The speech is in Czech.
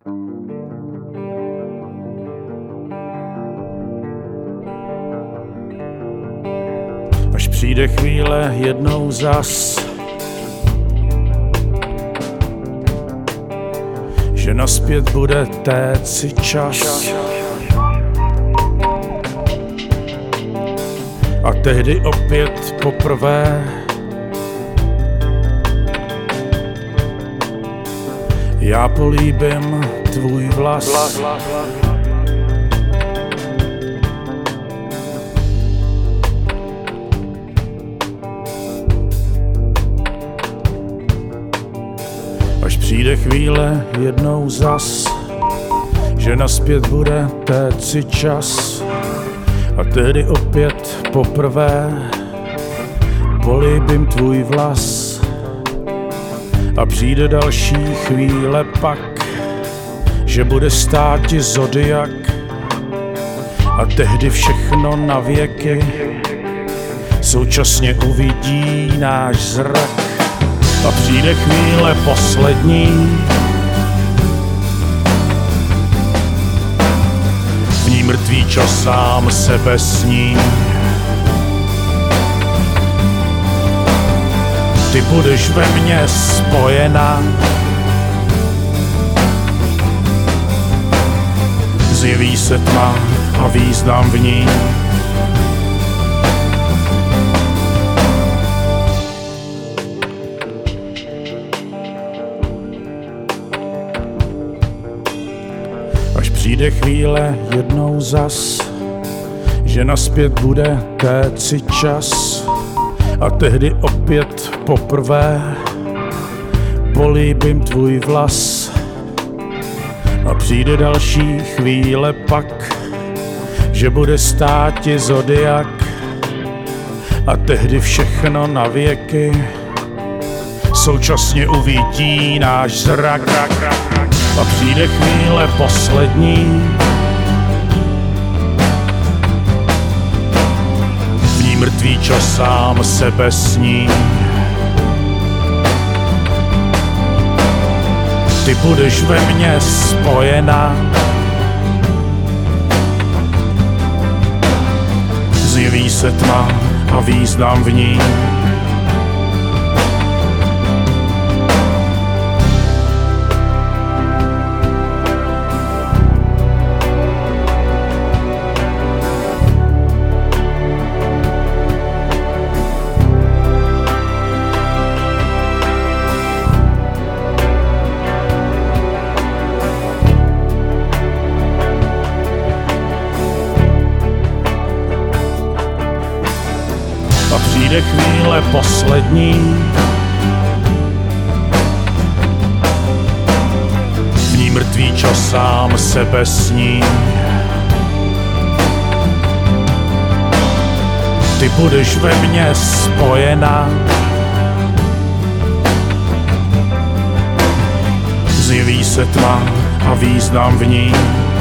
Až přijde chvíle jednou zas, že nazpět bude téci čas. A tehdy opět poprvé já políbím tvůj vlas. Až přijde chvíle jednou zas, že nazpět bude téci čas. A tehdy opět poprvé políbím tvůj vlas. A přijde další chvíle pak, že bude státi zodiak. A tehdy všechno na věky současně uvidí náš zrak. A přijde chvíle poslední, v ní mrtvý čas sám sebe sní. Ty budeš ve mně spojena, zjeví se tma a význam v ní. Až přijde chvíle jednou zas, že nazpět bude téci čas. A tehdy opět poprvé políbím tvůj vlas. A přijde další chvíle pak, že bude státi zodiak. A tehdy všechno na věky současně uvidí náš zrak. A přijde chvíle poslední, v ní mrtvý čas sám sebe sní. Ty budeš ve mně spojena, zjeví se tma a význam v ní. A přijde chvíle poslední, v ní mrtvý čas sám sebe sní. Ty budeš ve mně spojena, zjeví se tma a význam v ní.